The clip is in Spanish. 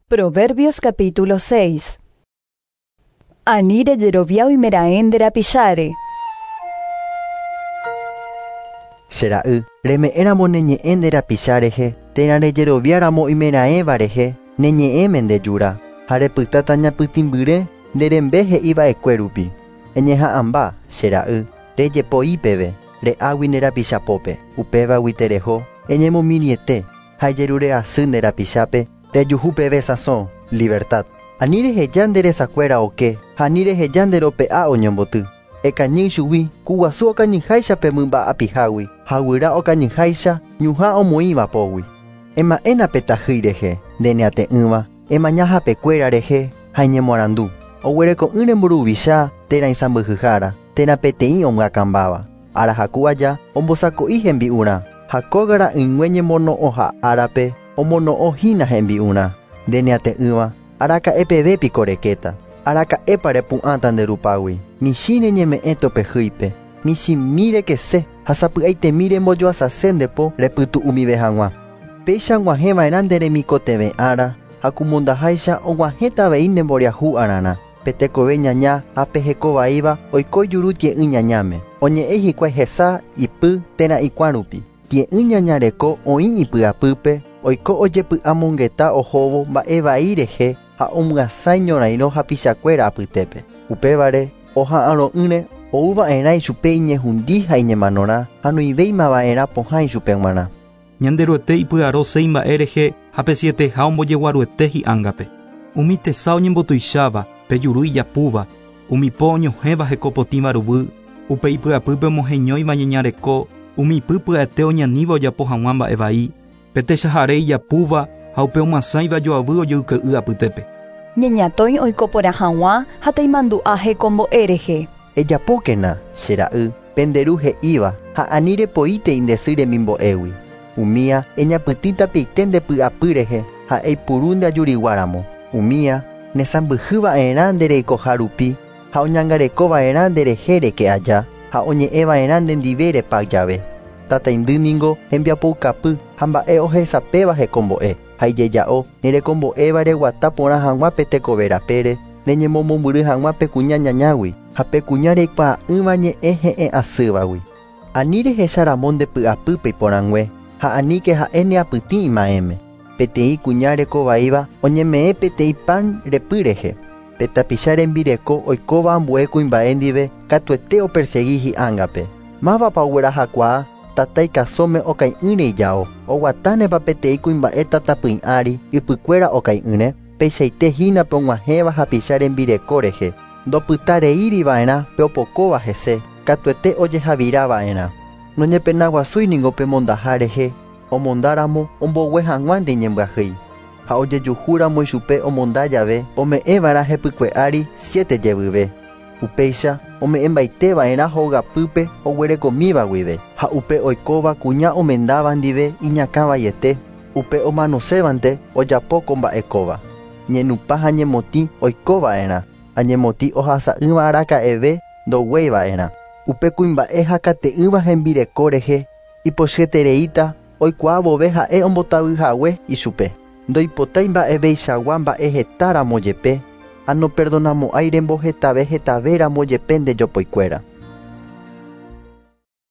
Proverbios capítulo 6. Anire Jeroviao y Meraén de Rapillare. Sera'y, reme'éramo neñe'ẽ nde rapicharehe, térã rejeroviáramo imeraẽ varehe, neñe'ẽme nde jura, ha repytáta ñapytĩmbyre nderembe he'iva'ekue rupi. Eñeha'ãmba, chera'y, rejepo'ípeve, re'águi nde rapichapópe, upévagui tereho, eñemomiriete, ha ijerure asy nde rapichápe, rejuhu peve sazón, libertad. Ani reheja nde resakuéra oke, ha ani reheja nde rope'a oñomboty. Ekañy chugui, kuguasu okañyháicha pe mymba apihágui, ha guyra okañyháicha ñuhã omoĩvapógui. Ema'ẽna petahýi rehe, ndeneate'ỹva, emaña hapekuéra rehe, ha iñemoarandu. Oguereko'ỹ remburuvicha térã isãmbyhyhára, térã peteĩ omyakãmbáva. Arahaku aja ombosako'i hembi'urã, ha kógara yngüe ñemono'õha árape omono'õhína hembi'urã. Ndeneate'ỹva, araka'e pevépiko rekéta. Araka'épa repu'ãta nde rupágui. Michĩre ñeme'ẽ topehýipe. Michĩmi rekese ha sapy'aitemi rembojoasase ndepo repytu'umive hag̃ua. Péicha g̃uahẽva'erã nde remikotevẽ ára ha kumondaháicha og̃uahẽtavei nde mboriahu arãrã. Petekove ñaña ha pehekovaíva oiko juru tie'ỹ ñañáme. Oñe'ẽ hikuái hesa ipy térã ikuã-rupi. Tie'ỹ ñaña reko oĩ ipy'apýpe, oiko ojepy'amongeta ohóvo mba'e vai rehe ha omyasãi ñorairõ hapichakuéra apytépe. Upévare oha'ãro'ỹre oúva'erã ichupe iñehundi ha iñemanórã ha noĩvéimava'erã pohã ichupe g̃uarã. Ñanderuete ipy'aro séi mba'e rehe ha pesieteha ombojeguaruete hi'ángape. Umi tesa oñembotuicháva, pejuru ijapúva, umi po oñohẽva hekopotĩva ruvy, upe ipy'apýpe moheñóiva ñeñareko, umi ipy pya'ete oñaníva ojapo hag̃ua mba'e vai, petechahare ijapúva ha upe omasáiva joavy ojoyke'y apytépe. Ñeñatói oiko porã hag̃ua ha taimandu'a hekombo'e rehe. Ejapókena, chera'y, penderu he'íva ha ani repoíte indesy remimbo'égui. Umía eñapytĩta peite nde py'apy rehe ha eipuru nde ajuriguáramo. Umía nesãmbyhyva'erã nde reikoha rupi ha oñangarekova'erã nderehe reke aja ha oñe'ẽva'erã ndendive repa jave. Tataindy niko hembiapoukapy ha mba'e ohesapéva hekombo'e ha ijeja'o nerekombo'éva reguata porã hag̃ua petekove rapére neñemomombyry hag̃ua pe kuña ñañágui ha pe kuña reikuaa'ỹva ñe'ẽ he'ẽ asývagui. Ani rehecharamo nde py'apýpe iporãngue ha aníke ha'e neapytĩ ima'ẽme. Peteĩ kuña rekovaíva oñeme'ẽ peteĩ pan repy rehe. Petapicha rembireko oikóva ambue kuimba'e ndive katuete opersegui hi'ángape. Mávapa oguerahakuaa tata ikasóme okai'ỹre ijao. Oguatánepa peteĩ kuimba'e tatapỹi ári ypykuéra okai'ỹre peichaitehínape og̃uahẽva hapicha rembireko rehe. Ndopytareíriva'erã pe opokóva hese, katuete ojehavírava'erã. Noñepenaguasúi niko pe mondaha rehe, omondáramo ombogue hag̃ua nde iñembyahýi. Ha ojejuhúramo ichupe omonda jave ome'ẽva'erã hepykue ári 7 jevyve. Upéicha ome'ẽmbaiteva'erã hogapýpe oguerekomíva guive. Ha upe oikóva kuña omendáva ndive iñakãvaiete. Upe omanosévante ojapóko mba'ekóva. Ñenupa ha ñemotĩ oikova'erã. Ha ñemotĩ ohasa'ỹva araka'eve ndogueiva'erã. Upe kuimba'e hakate'ỹva hembireko rehe ipochyetereíta oikuaa vove ha'e ombotavyhague ichupe. Ndoipotái mba'eveichagua mba'e hetáramo jepe ha noperdonamo'ãi rembohetave hetavéramo jepe nde jopoikuéra.